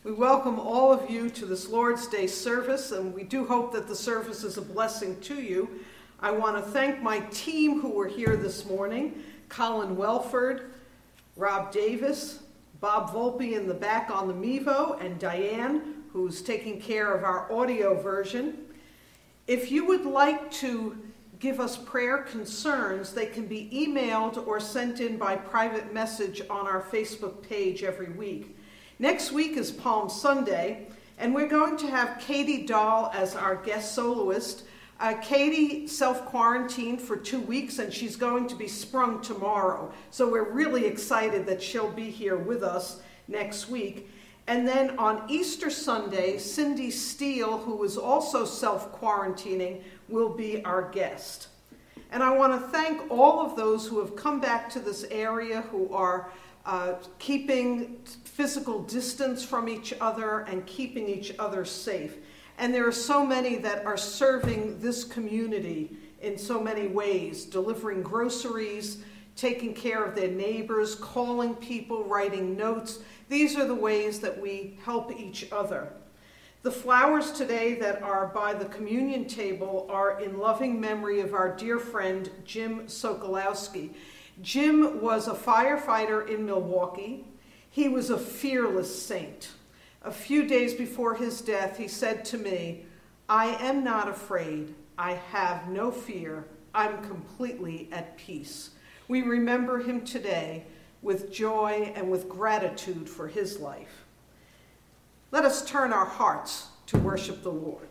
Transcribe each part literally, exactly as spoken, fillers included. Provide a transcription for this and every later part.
We welcome all of you to this Lord's Day service, and we do hope that the service is a blessing to you. I want to thank my team who were here this morning, Colin Welford, Rob Davis, Bob Volpe in the back on the Mevo, and Diane, who's taking care of our audio version. If you would like to give us prayer concerns, they can be emailed or sent in by private message on our Facebook page every week. Next week is Palm Sunday, and we're going to have Katie Dahl as our guest soloist. Uh, Katie self-quarantined for two weeks, and she's going to be sprung tomorrow. So we're really excited that she'll be here with us next week. And then on Easter Sunday, Cindy Steele, who is also self-quarantining, will be our guest. And I want to thank all of those who have come back to this area, who are uh, keeping physical distance from each other and keeping each other safe. And there are so many that are serving this community in so many ways, delivering groceries, taking care of their neighbors, calling people, writing notes. These are the ways that we help each other. The flowers today that are by the communion table are in loving memory of our dear friend, Jim Sokolowski. Jim was a firefighter in Milwaukee. He was a fearless saint. A few days before his death, he said to me, "I am not afraid. I have no fear. I'm completely at peace." We remember him today with joy and with gratitude for his life. Let us turn our hearts to worship the Lord.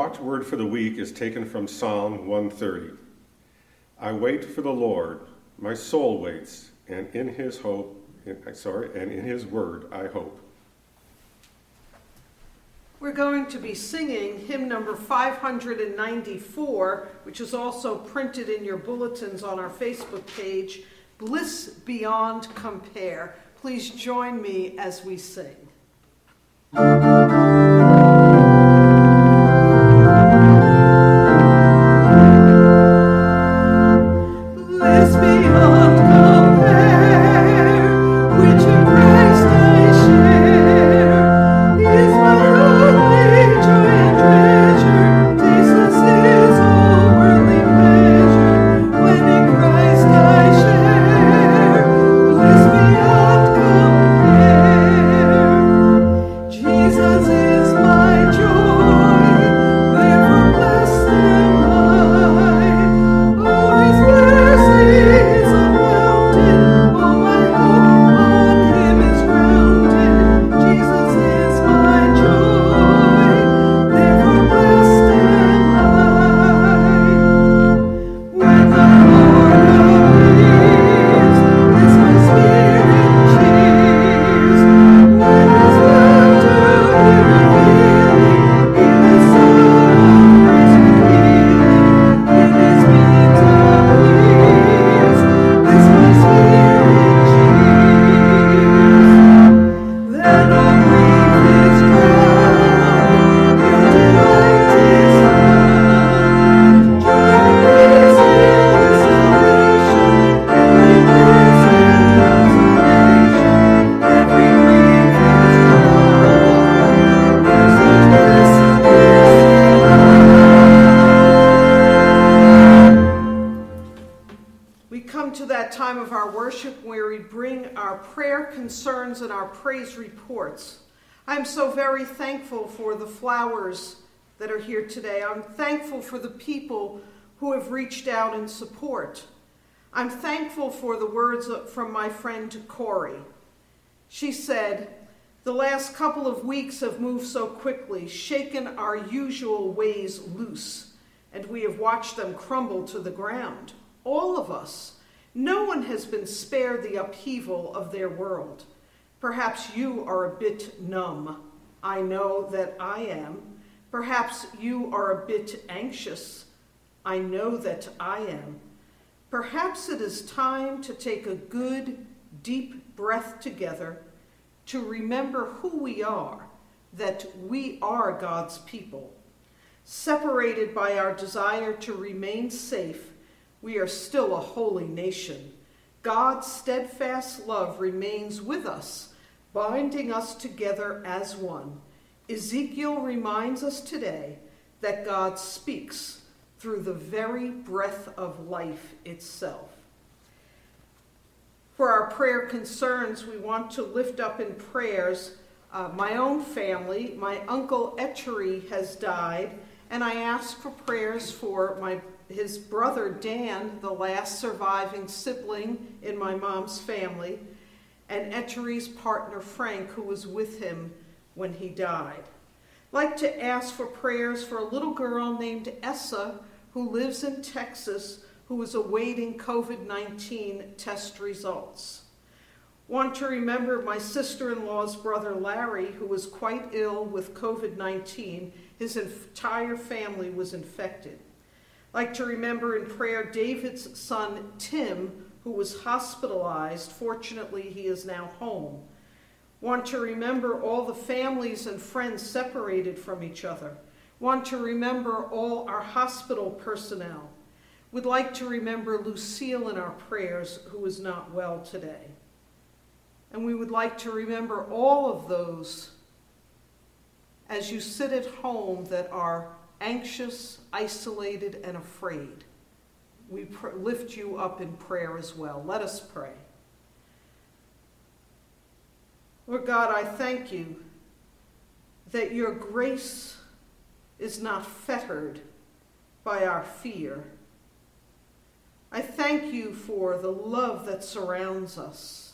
watchword for the week is taken from Psalm one thirty. I wait for the Lord, my soul waits, and in his hope, in, sorry, and in his word I hope. We're going to be singing hymn number five hundred ninety-four, which is also printed in your bulletins on our Facebook page, Bliss Beyond Compare. Please join me as we sing. Concerns and our praise reports. I'm so very thankful for the flowers that are here today. I'm thankful for the people who have reached out in support. I'm thankful for the words from my friend Corey. She said, "The last couple of weeks have moved so quickly, shaken our usual ways loose, and we have watched them crumble to the ground. All of us. No one has been spared the upheaval of their world. Perhaps you are a bit numb. I know that I am. Perhaps you are a bit anxious. I know that I am. Perhaps it is time to take a good, deep breath together to remember who we are, that we are God's people. Separated by our desire to remain safe, we are still a holy nation. God's steadfast love remains with us, binding us together as one. Ezekiel reminds us today that God speaks through the very breath of life itself. For our prayer concerns, we want to lift up in prayers uh, my own family. My uncle Etchery has died, and I ask for prayers for my his brother Dan, the last surviving sibling in my mom's family, and Etchery's partner Frank, who was with him when he died. I'd like to ask for prayers for a little girl named Essa, who lives in Texas, who is awaiting covid nineteen test results. Want to remember my sister-in-law's brother Larry, who was quite ill with covid nineteen. His entire family was infected. Like to remember in prayer David's son Tim, who was hospitalized. Fortunately, he is now home. Want to remember all the families and friends separated from each other. Want to remember all our hospital personnel. Would like to remember Lucille in our prayers, who is not well today. And we would like to remember all of those as you sit at home that are anxious, isolated, and afraid. We pr- lift you up in prayer as well. Let us pray. Lord God, I thank you that your grace is not fettered by our fear. I thank you for the love that surrounds us.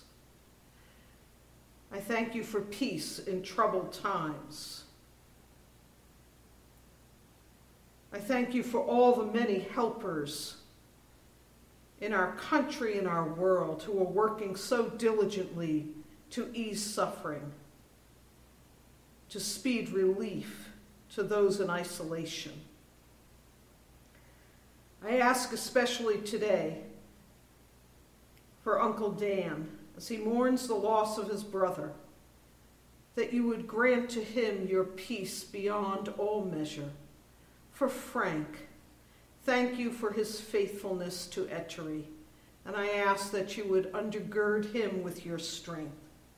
I thank you for peace in troubled times. I thank you for all the many helpers in our country and our world who are working so diligently to ease suffering, to speed relief to those in isolation. I ask especially today for Uncle Dan, as he mourns the loss of his brother, that you would grant to him your peace beyond all measure. For Frank, thank you for his faithfulness to Etchery, and I ask that you would undergird him with your strength.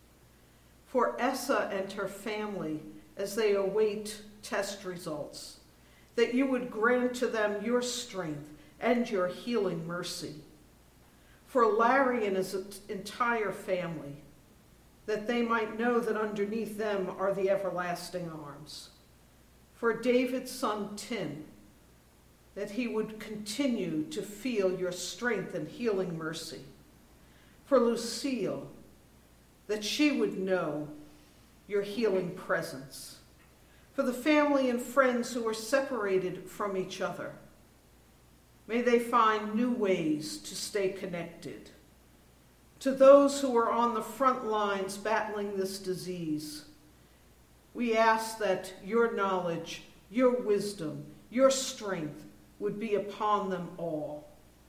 For Essa and her family, as they await test results, that you would grant to them your strength and your healing mercy. For Larry and his entire family, that they might know that underneath them are the everlasting arms. For David's son Tim, that he would continue to feel your strength and healing mercy. For Lucille, that she would know your healing presence. For the family and friends who are separated from each other, may they find new ways to stay connected. To those who are on the front lines battling this disease, we ask that your knowledge, your wisdom, your strength would be upon them all.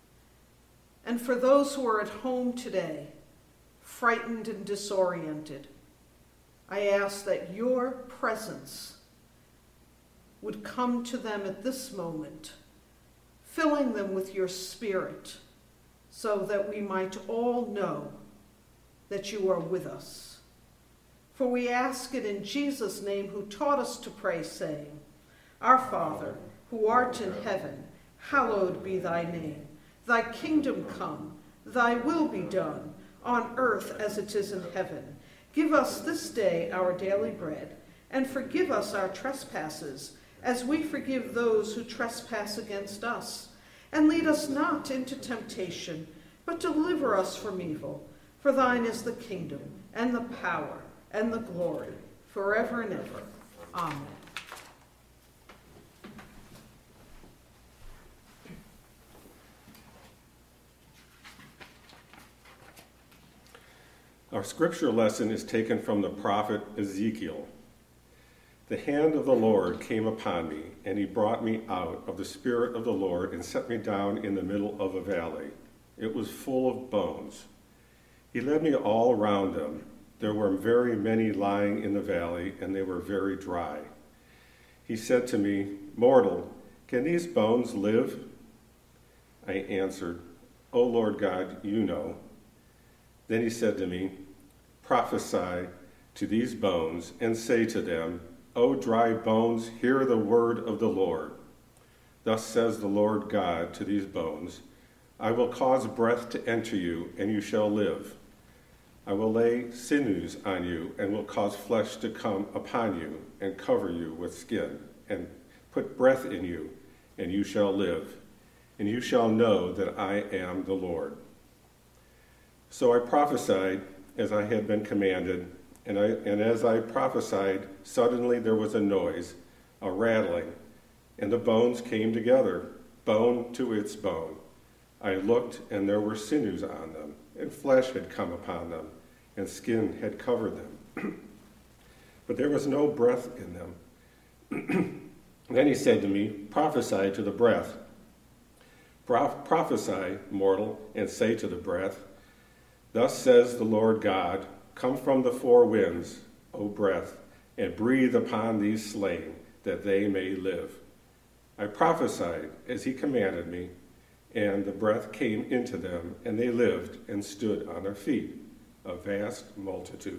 And for those who are at home today, frightened and disoriented, I ask that your presence would come to them at this moment, filling them with your spirit, so that we might all know that you are with us. For we ask it in Jesus' name, who taught us to pray, saying, Our Father, who art in heaven, hallowed be thy name. Thy kingdom come, thy will be done, on earth as it is in heaven. Give us this day our daily bread, and forgive us our trespasses, as we forgive those who trespass against us. And lead us not into temptation, but deliver us from evil. For thine is the kingdom, and the power, and the glory, forever and ever. Amen. Our scripture lesson is taken from the prophet Ezekiel. The hand of the Lord came upon me, and he brought me out of the Spirit of the Lord and set me down in the middle of a valley. It was full of bones. He led me all around them. There were very many lying in the valley, and they were very dry. He said to me, Mortal, can these bones live? I answered, O Lord God, you know. Then he said to me, Prophesy to these bones, and say to them, O dry bones, hear the word of the Lord. Thus says the Lord God to these bones, I will cause breath to enter you, and you shall live. I will lay sinews on you, and will cause flesh to come upon you, and cover you with skin, and put breath in you, and you shall live. And you shall know that I am the Lord. So I prophesied as I had been commanded, and, I, and as I prophesied, suddenly there was a noise, a rattling, and the bones came together, bone to its bone. I looked, and there were sinews on them, and flesh had come upon them, and skin had covered them. But there was no breath in them. Then he said to me, Prophesy to the breath. Pro- prophesy, mortal, and say to the breath, Thus says the Lord God, Come from the four winds, O breath, and breathe upon these slain, that they may live. I prophesied as he commanded me, and the breath came into them, and they lived and stood on their feet, a vast multitude.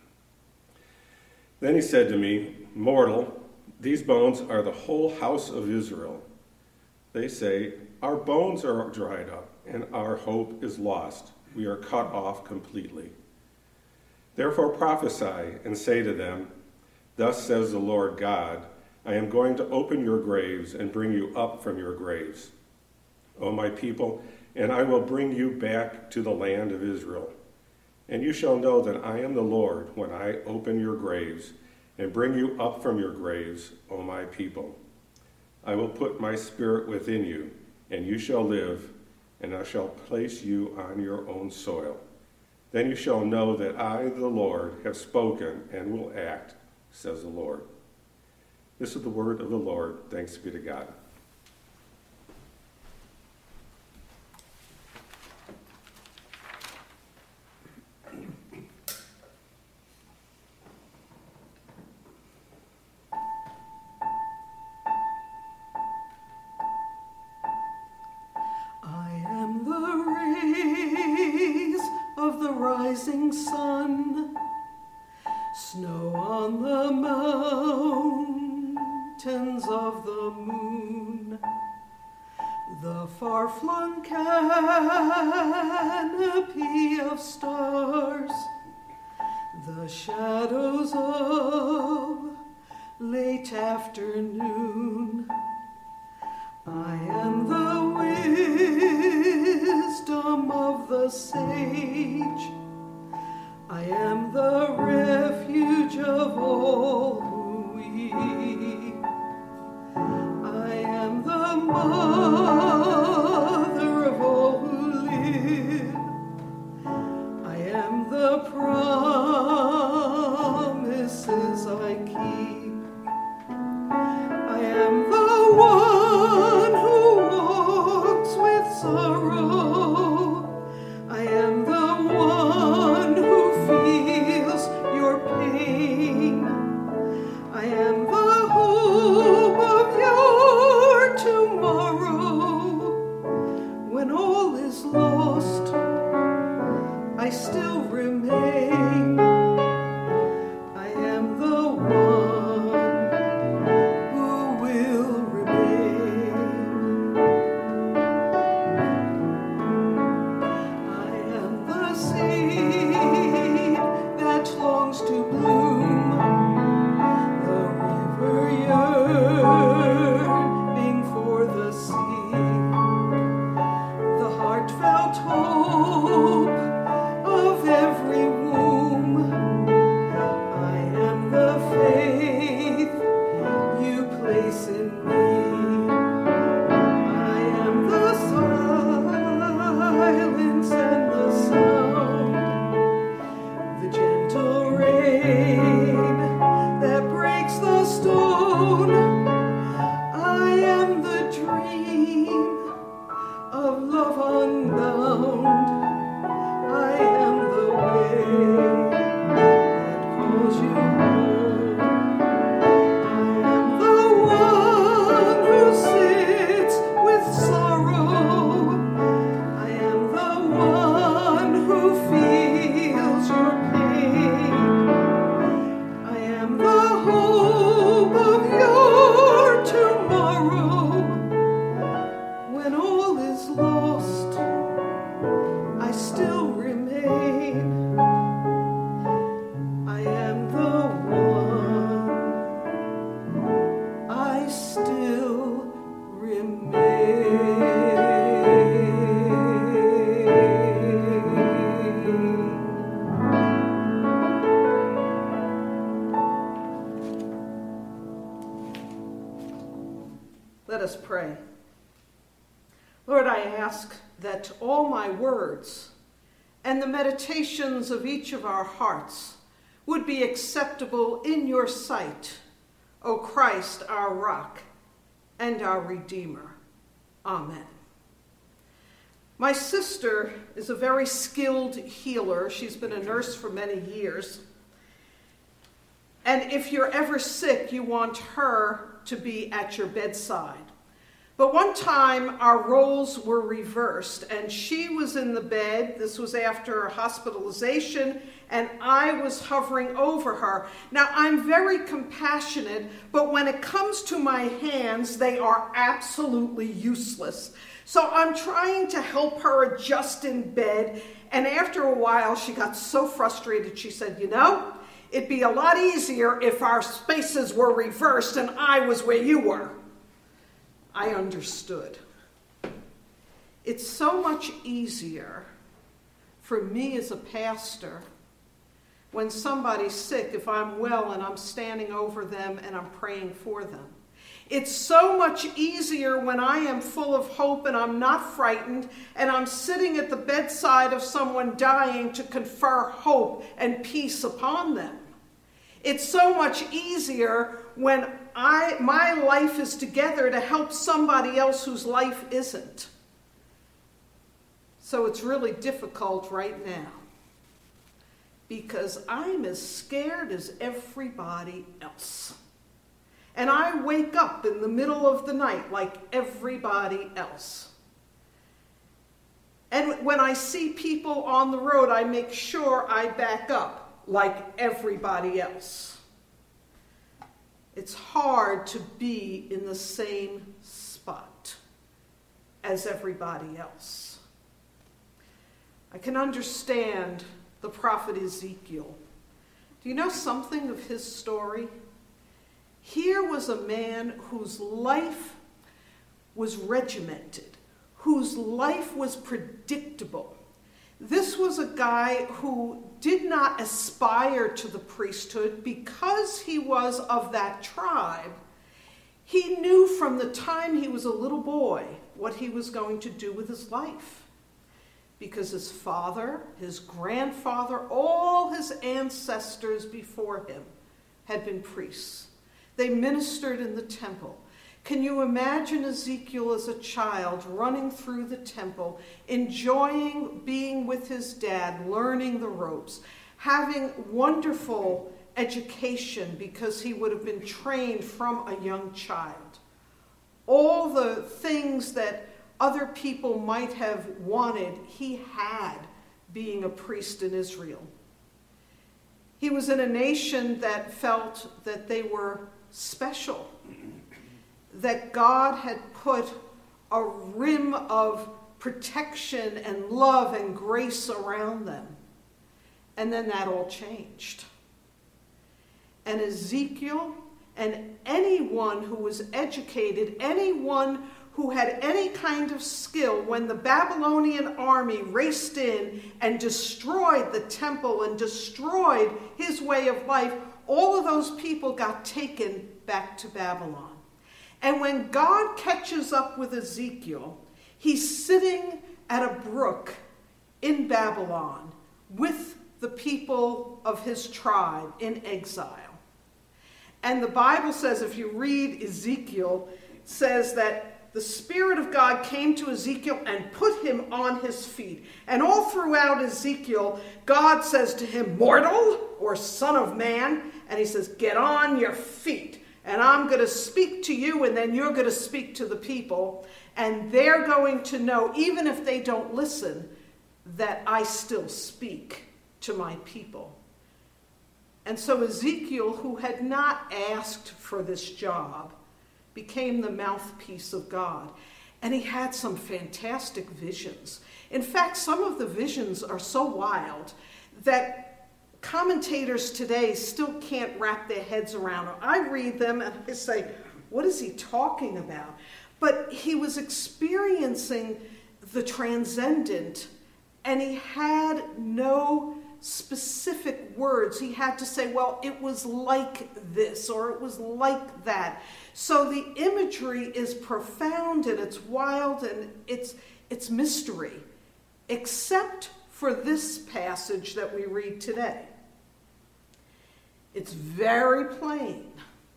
Then he said to me, Mortal, these bones are the whole house of Israel. They say, Our bones are dried up, and our hope is lost. We are cut off completely. Therefore prophesy and say to them, Thus says the Lord God, I am going to open your graves and bring you up from your graves, O my people, and I will bring you back to the land of Israel. And you shall know that I am the Lord when I open your graves and bring you up from your graves, O my people. I will put my spirit within you, and you shall live, and I shall place you on your own soil. Then you shall know that I, the Lord, have spoken and will act, says the Lord. This is the word of the Lord. Thanks be to God. Rising sun, snow on the mountains of the moon, the far-flung canopy of stars, the shadows of late afternoon. I am the wisdom of the sage. I am the refuge of all who weep. I am the mother of all who live. I am the promises I keep. I am the one who walks with sorrow. I am the one who feels your pain. I am the hope of your tomorrow. When all is lost, I still remain. I am the one who will remain. I am the seed that longs to bloom, the river yearning for the sea, the heartfelt hope of every womb. I am the faith you place in me. I am the silence and the sound, the gentle rain that breaks the stone. I am the dream of love unbound. I am the way that calls you home. I am the one who sits with sorrow. I am the one who feels your pain. I am the hope of your tomorrow. When all is lost, I still remain. I am the one. I still remain. Let us pray. Lord, I ask that all my words and the meditations of each of our hearts would be acceptable in your sight, O Christ, our rock and our Redeemer. Amen. My sister is a very skilled healer. She's been a nurse for many years. And if you're ever sick, you want her to be at your bedside. But one time our roles were reversed and she was in the bed. This was after hospitalization and I was hovering over her. Now I'm very compassionate, but when it comes to my hands, they are absolutely useless. So I'm trying to help her adjust in bed. And after a while, she got so frustrated, she said, you know, it'd be a lot easier if our spaces were reversed and I was where you were. I understood. It's so much easier for me as a pastor when somebody's sick, if I'm well and I'm standing over them and I'm praying for them. It's so much easier when I am full of hope and I'm not frightened and I'm sitting at the bedside of someone dying to confer hope and peace upon them. It's so much easier when I, my life is together to help somebody else whose life isn't. So it's really difficult right now because I'm as scared as everybody else. And I wake up in the middle of the night like everybody else. And when I see people on the road, I make sure I back up like everybody else. It's hard to be in the same spot as everybody else. I can understand the prophet Ezekiel. Do you know something of his story? Here was a man whose life was regimented, whose life was predictable. This was a guy who did not aspire to the priesthood because he was of that tribe. He knew from the time he was a little boy what he was going to do with his life. Because his father, his grandfather, all his ancestors before him had been priests. They ministered in the temple. Can you imagine Ezekiel as a child running through the temple, enjoying being with his dad, learning the ropes, having wonderful education because he would have been trained from a young child? All the things that other people might have wanted, he had being a priest in Israel. He was in a nation that felt that they were special, that God had put a rim of protection and love and grace around them. And then that all changed. And Ezekiel and anyone who was educated, anyone who had any kind of skill, when the Babylonian army raced in and destroyed the temple and destroyed his way of life, all of those people got taken back to Babylon. And when God catches up with Ezekiel, he's sitting at a brook in Babylon with the people of his tribe in exile. And the Bible says, if you read Ezekiel, it says that the Spirit of God came to Ezekiel and put him on his feet. And all throughout Ezekiel, God says to him, mortal or son of man, and he says, get on your feet. And I'm going to speak to you, and then you're going to speak to the people. And they're going to know, even if they don't listen, that I still speak to my people. And so Ezekiel, who had not asked for this job, became the mouthpiece of God. And he had some fantastic visions. In fact, some of the visions are so wild that commentators today still can't wrap their heads around them. I read them and I say, what is he talking about? But he was experiencing the transcendent, and he had no specific words. He had to say, well, it was like this, or it was like that. So the imagery is profound, and it's wild, and it's, it's mystery, except for this passage that we read today. It's very plain.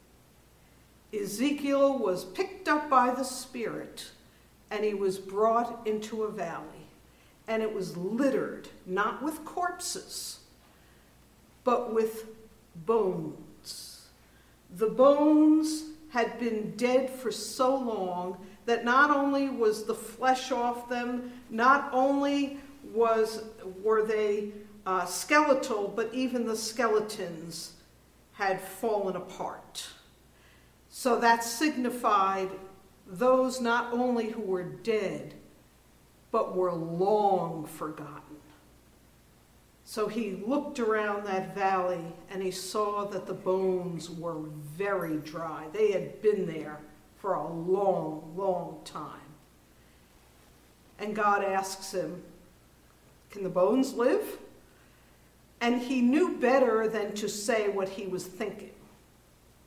Ezekiel was picked up by the Spirit, and he was brought into a valley. And it was littered, not with corpses, but with bones. The bones had been dead for so long that not only was the flesh off them, not only was were they uh, skeletal, but even the skeletons had fallen apart. So that signified those not only who were dead, but were long forgotten. So he looked around that valley and he saw that the bones were very dry. They had been there for a long, long time. And God asks him, can the bones live? And he knew better than to say what he was thinking.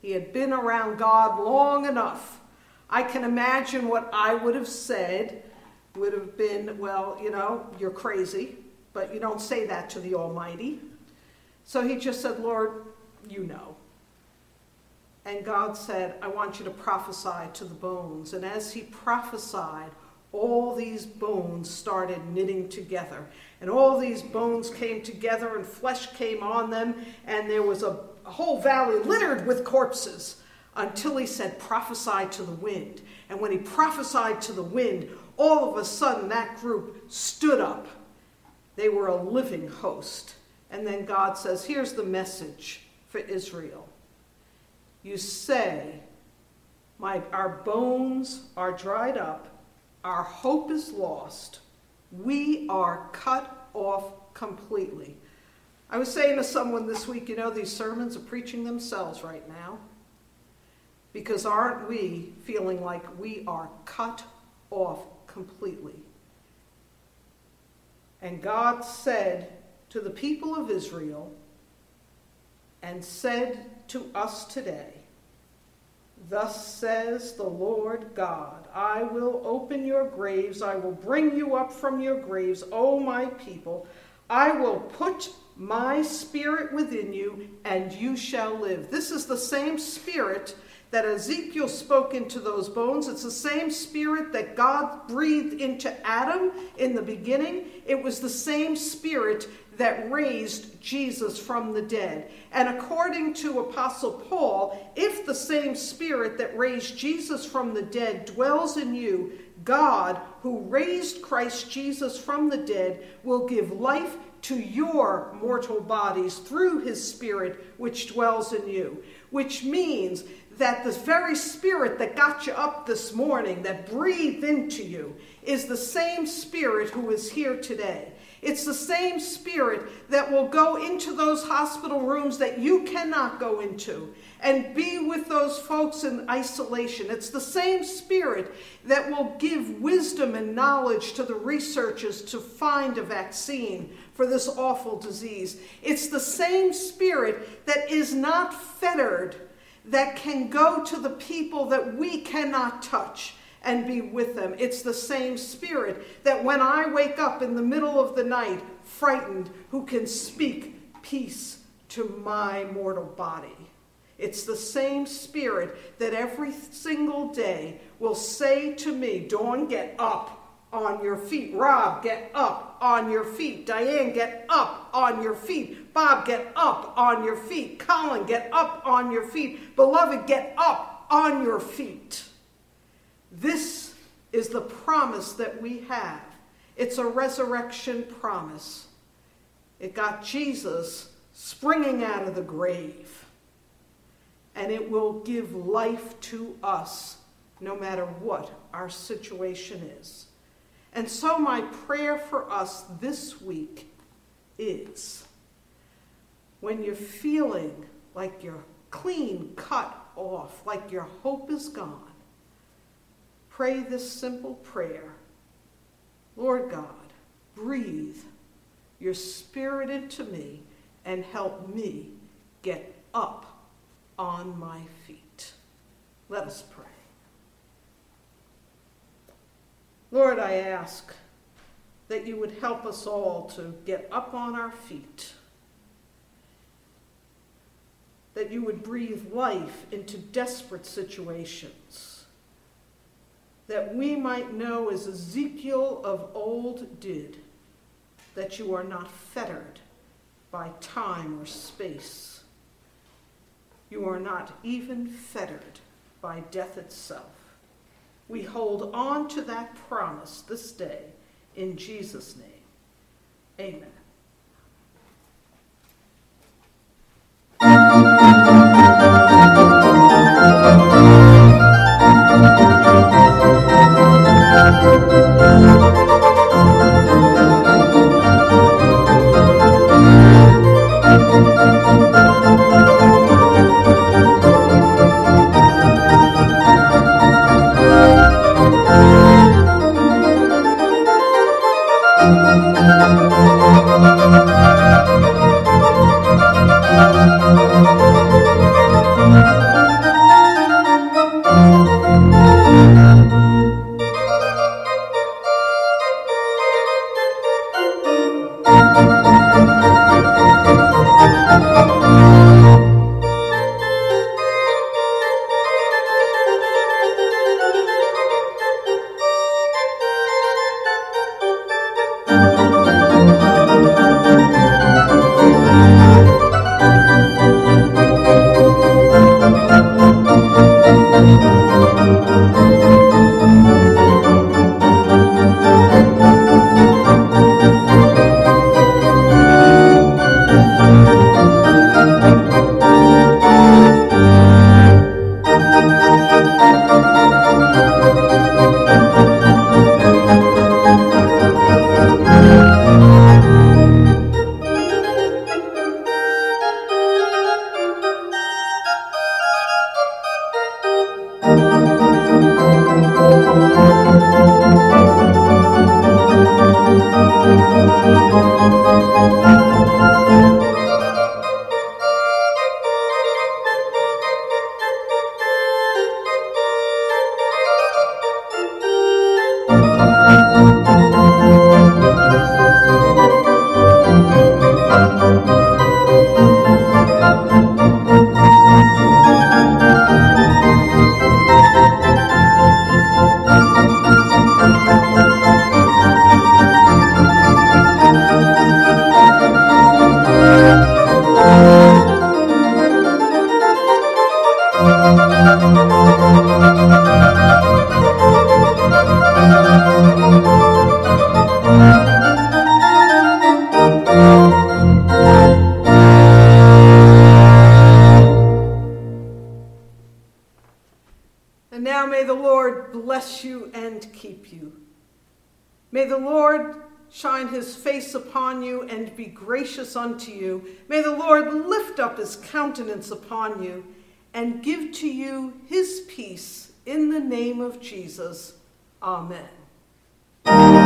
He had been around God long enough. I can imagine what I would have said would have been, well, you know, you're crazy, but you don't say that to the Almighty. So he just said, Lord, you know. And God said, I want you to prophesy to the bones. And as he prophesied, all these bones started knitting together. And all these bones came together and flesh came on them. And there was a, a whole valley littered with corpses until he said, prophesy to the wind. And when he prophesied to the wind, all of a sudden that group stood up. They were a living host. And then God says, here's the message for Israel. You say, My, our bones are dried up, our hope is lost, we are cut off completely. I was saying to someone this week, you know, these sermons are preaching themselves right now. Because aren't we feeling like we are cut off completely? And God said to the people of Israel, and said to us today, thus says the Lord God, I will open your graves, I will bring you up from your graves, O my people. I will put my spirit within you, and you shall live. This is the same spirit that Ezekiel spoke into those bones. It's the same spirit that God breathed into Adam in the beginning. It was the same spirit that raised Jesus from the dead. And according to Apostle Paul, if the same spirit that raised Jesus from the dead dwells in you, God, who raised Christ Jesus from the dead, will give life to your mortal bodies through his spirit which dwells in you. Which means that this very spirit that got you up this morning, that breathed into you, is the same spirit who is here today. It's the same spirit that will go into those hospital rooms that you cannot go into and be with those folks in isolation. It's the same spirit that will give wisdom and knowledge to the researchers to find a vaccine for this awful disease. It's the same spirit that is not fettered, that can go to the people that we cannot touch and be with them. It's the same spirit that when I wake up in the middle of the night, frightened, who can speak peace to my mortal body. It's the same spirit that every single day will say to me, Dawn, get up on your feet. Rob, get up on your feet. Diane, get up on your feet. Bob, get up on your feet. Colin, get up on your feet. Beloved, get up on your feet. This is the promise that we have. It's a resurrection promise. It got Jesus springing out of the grave. And it will give life to us no matter what our situation is. And so my prayer for us this week is, when you're feeling like you're clean cut off, like your hope is gone, pray this simple prayer. Lord God, breathe your spirit into me and help me get up on my feet. Let us pray. Lord, I ask that you would help us all to get up on our feet, that you would breathe life into desperate situations, that we might know, as Ezekiel of old did, that you are not fettered by time or space. You are not even fettered by death itself. We hold on to that promise this day in Jesus' name. Amen. Thank you. May the Lord shine his face upon you and be gracious unto you. May the Lord lift up his countenance upon you and give to you his peace in the name of Jesus. Amen.